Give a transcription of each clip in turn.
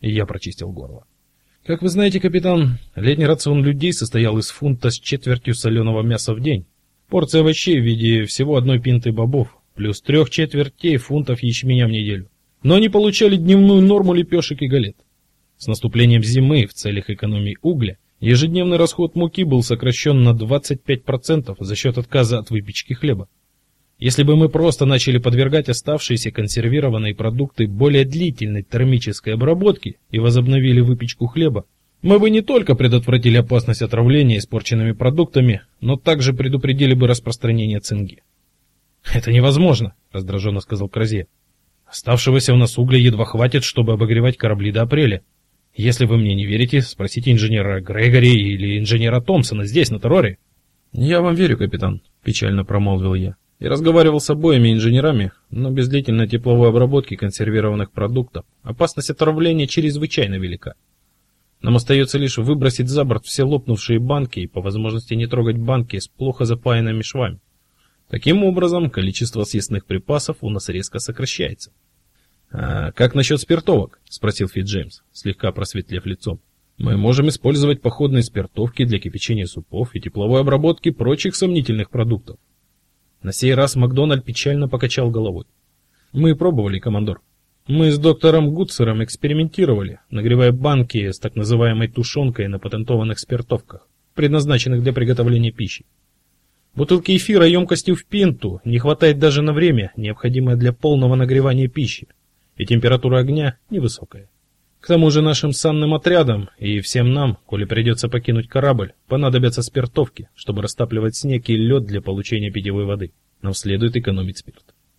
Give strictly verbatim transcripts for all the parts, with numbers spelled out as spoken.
И я прочистил горло. Как вы знаете, капитан, летний рацион людей состоял из фунта с четвертью соленого мяса в день, порция овощей в виде всего одной пинты бобов, плюс трех четвертей фунтов ячменя в неделю. Но они получали дневную норму лепешек и галет. С наступлением зимы в целях экономии угля ежедневный расход муки был сокращен на двадцать пять процентов за счет отказа от выпечки хлеба. Если бы мы просто начали подвергать оставшиеся консервированные продукты более длительной термической обработке и возобновили выпечку хлеба, мы бы не только предотвратили опасность отравления испорченными продуктами, но также предупредили бы распространение цинги. «Это невозможно», — раздраженно сказал Кразье. «Оставшегося у нас угля едва хватит, чтобы обогревать корабли до апреля. Если вы мне не верите, спросите инженера Грегори или инженера Томпсона здесь, на Терроре». «Я вам верю, капитан», — печально промолвил я. И разговаривал с обоими инженерами, но без длительной тепловой обработки консервированных продуктов опасность отравления чрезвычайно велика. Нам остается лишь выбросить за борт все лопнувшие банки и по возможности не трогать банки с плохо запаянными швами. Таким образом, количество съестных припасов у нас резко сокращается. «А как насчет спиртовок?» — спросил Фитджеймс, слегка просветлев лицом. «Мы можем использовать походные спиртовки для кипячения супов и тепловой обработки прочих сомнительных продуктов». На сей раз Макдональд печально покачал головой. «Мы пробовали, командор. Мы с доктором Гутцером экспериментировали, нагревая банки с так называемой тушенкой на патентованных спиртовках, предназначенных для приготовления пищи. Бутылки эфира емкостью в пинту не хватает даже на время, необходимое для полного нагревания пищи, и температура огня невысокая. К тому же нашим санным отрядам и всем нам, коли придется покинуть корабль, понадобятся спиртовки, чтобы растапливать снег и лед для получения питьевой воды. Нам следует экономить спирт».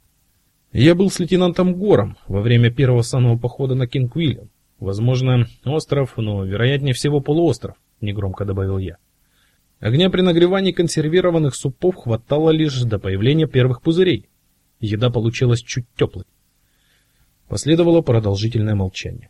Я был с лейтенантом Гором во время первого санного похода на Кинг-Уильям. Возможно, остров, но вероятнее всего полуостров, негромко добавил я. Огня при нагревании консервированных супов хватало лишь до появления первых пузырей. Еда получилась чуть теплой. Последовало продолжительное молчание.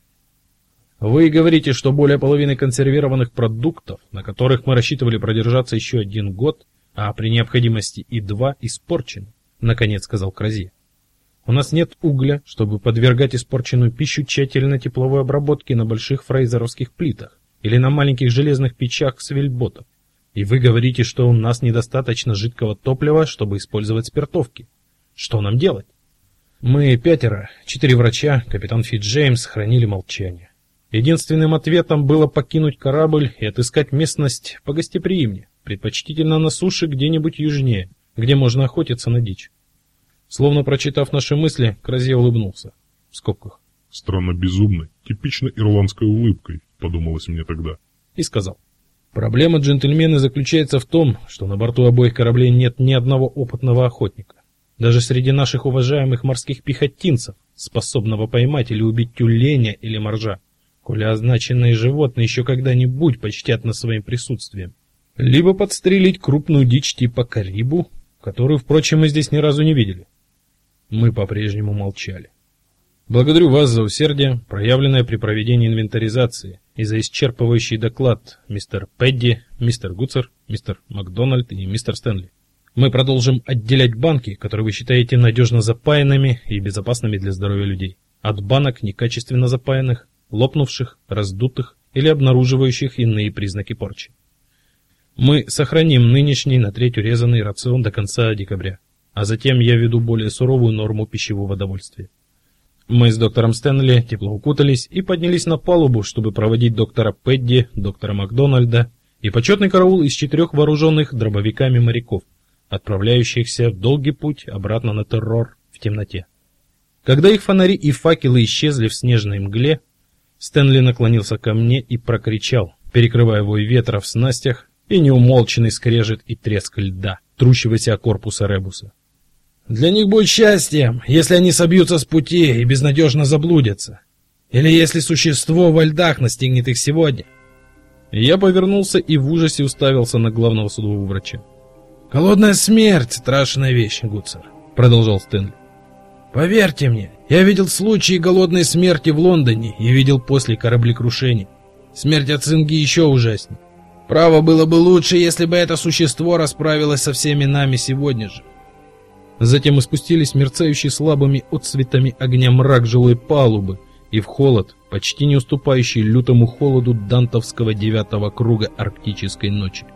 «Вы говорите, что более половины консервированных продуктов, на которых мы рассчитывали продержаться еще один год, а при необходимости и два, испорчены», — наконец сказал Кразье. «У нас нет угля, чтобы подвергать испорченную пищу тщательной тепловой обработке на больших фрейзеровских плитах или на маленьких железных печах с вельботов. И вы говорите, что у нас недостаточно жидкого топлива, чтобы использовать спиртовки. Что нам делать?» Мы пятеро, четыре врача, капитан Фитджеймс, хранили молчание. Единственным ответом было покинуть корабль и отыскать местность погостеприимнее, предпочтительно на суше где-нибудь южнее, где можно охотиться на дичь. Словно прочитав наши мысли, Кразье улыбнулся. В скобках. «Странно безумной, типично ирландской улыбкой», — подумалось мне тогда. И сказал. «Проблема, джентльмены, заключается в том, что на борту обоих кораблей нет ни одного опытного охотника. Даже среди наших уважаемых морских пехотинцев, способного поймать или убить тюленя или моржа, коли означенные животные еще когда-нибудь почтят нас своим присутствием. Либо подстрелить крупную дичь типа карибу, которую, впрочем, мы здесь ни разу не видели». Мы по-прежнему молчали. «Благодарю вас за усердие, проявленное при проведении инвентаризации, и за исчерпывающий доклад, мистер Пэдди, мистер Гутцер, мистер Макдональд и мистер Стэнли. Мы продолжим отделять банки, которые вы считаете надежно запаянными и безопасными для здоровья людей, от банок некачественно запаянных, лопнувших, раздутых или обнаруживающих иные признаки порчи. Мы сохраним нынешний на треть урезанный рацион до конца декабря, а затем я введу более суровую норму пищевого довольствия». Мы с доктором Стэнли тепло укутались и поднялись на палубу, чтобы проводить доктора Пэдди, доктора Макдональда и почетный караул из четырех вооруженных дробовиками моряков, отправляющихся в долгий путь обратно на Террор в темноте. Когда их фонари и факелы исчезли в снежной мгле, Стэнли наклонился ко мне и прокричал, перекрывая вой ветра в снастях и неумолчный скрежет и треск льда, трущегося о корпус Эребуса. «Для них будет счастьем, если они собьются с пути и безнадежно заблудятся. Или если существо во льдах настигнет их сегодня». Я повернулся и в ужасе уставился на главного судового врача. «Голодная смерть — страшная вещь, Гутцер», — продолжал Стэнли. «Поверьте мне, я видел случаи голодной смерти в Лондоне и видел после кораблекрушений. Смерть от цинги еще ужаснее. Право, было бы лучше, если бы это существо расправилось со всеми нами сегодня же». Затем мы спустились в мерцающий слабыми отсветами огня мрак жилой палубы и в холод, почти не уступающий лютому холоду дантовского девятого круга арктической ночи.